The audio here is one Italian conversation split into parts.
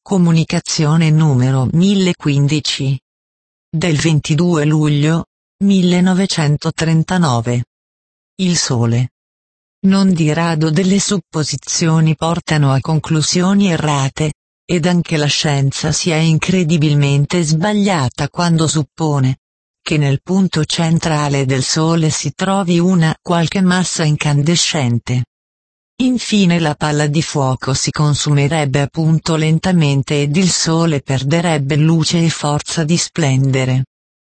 Comunicazione numero 1015. Del 22 luglio 1939. Il Sole. Non di rado delle supposizioni portano a conclusioni errate, ed anche la scienza si è incredibilmente sbagliata quando suppone che nel punto centrale del Sole si trovi una qualche massa incandescente. Infine la palla di fuoco si consumerebbe appunto lentamente ed il Sole perderebbe luce e forza di splendere.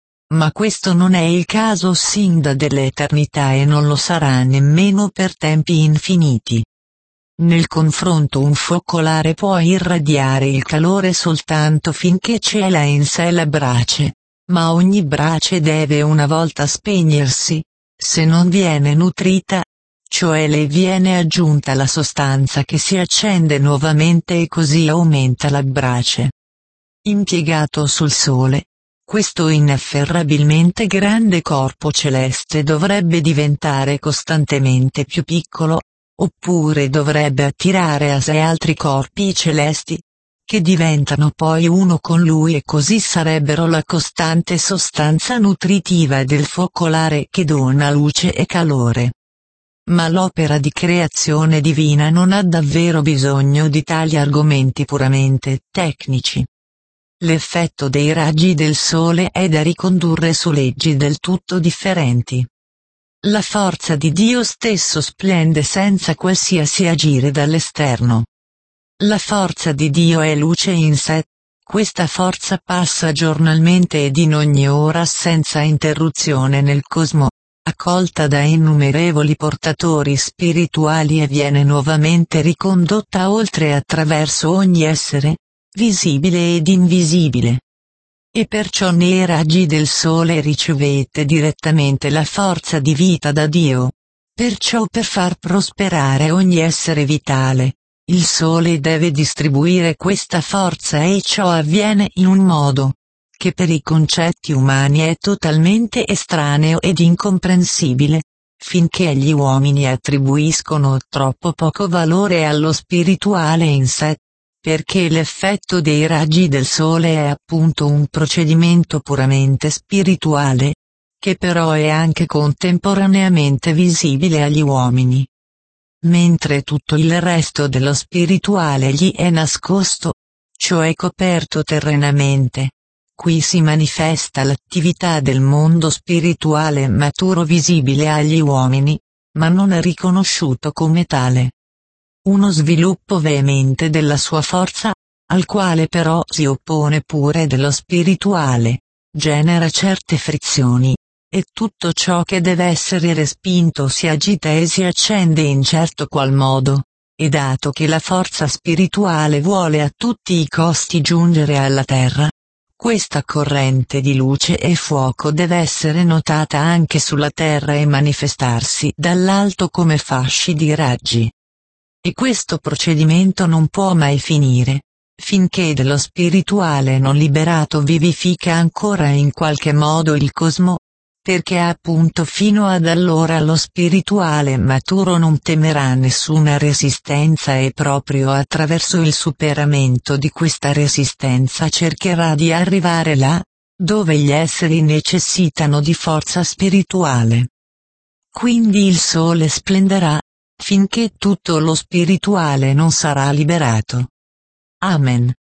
Ma questo non è il caso sin da dell'eternità e non lo sarà nemmeno per tempi infiniti. Nel confronto un focolare può irradiare il calore soltanto finché cela in sé la brace, ma ogni brace deve una volta spegnersi, se non viene nutrita, cioè le viene aggiunta la sostanza che si accende nuovamente e così aumenta la brace. Impiegato sul Sole, questo inafferrabilmente grande corpo celeste dovrebbe diventare costantemente più piccolo, oppure dovrebbe attirare a sé altri corpi celesti, che diventano poi uno con lui e così sarebbero la costante sostanza nutritiva del focolare che dona luce e calore. Ma l'opera di creazione divina non ha davvero bisogno di tali argomenti puramente tecnici. L'effetto dei raggi del Sole è da ricondurre su leggi del tutto differenti. La forza di Dio stesso splende senza qualsiasi agire dall'esterno. La forza di Dio è luce in sé, questa forza passa giornalmente ed in ogni ora senza interruzione nel cosmo, accolta da innumerevoli portatori spirituali e viene nuovamente ricondotta oltre attraverso ogni essere, visibile ed invisibile. E perciò nei raggi del Sole ricevete direttamente la forza di vita da Dio. Perciò per far prosperare ogni essere vitale, il Sole deve distribuire questa forza e ciò avviene in un modo che per i concetti umani è totalmente estraneo ed incomprensibile, finché gli uomini attribuiscono troppo poco valore allo spirituale in sé, perché l'effetto dei raggi del Sole è appunto un procedimento puramente spirituale, che però è anche contemporaneamente visibile agli uomini. Mentre tutto il resto dello spirituale gli è nascosto, cioè coperto terrenamente. Qui si manifesta l'attività del mondo spirituale maturo visibile agli uomini, ma non è riconosciuto come tale. Uno sviluppo veemente della sua forza, al quale però si oppone pure dello spirituale, genera certe frizioni, e tutto ciò che deve essere respinto si agita e si accende in certo qual modo, e dato che la forza spirituale vuole a tutti i costi giungere alla terra, questa corrente di luce e fuoco deve essere notata anche sulla terra e manifestarsi dall'alto come fasci di raggi. E questo procedimento non può mai finire, finché dello spirituale non liberato vivifica ancora in qualche modo il cosmo, perché appunto fino ad allora lo spirituale maturo non temerà nessuna resistenza e proprio attraverso il superamento di questa resistenza cercherà di arrivare là, dove gli esseri necessitano di forza spirituale. Quindi il Sole splenderà, finché tutto lo spirituale non sarà liberato. Amen.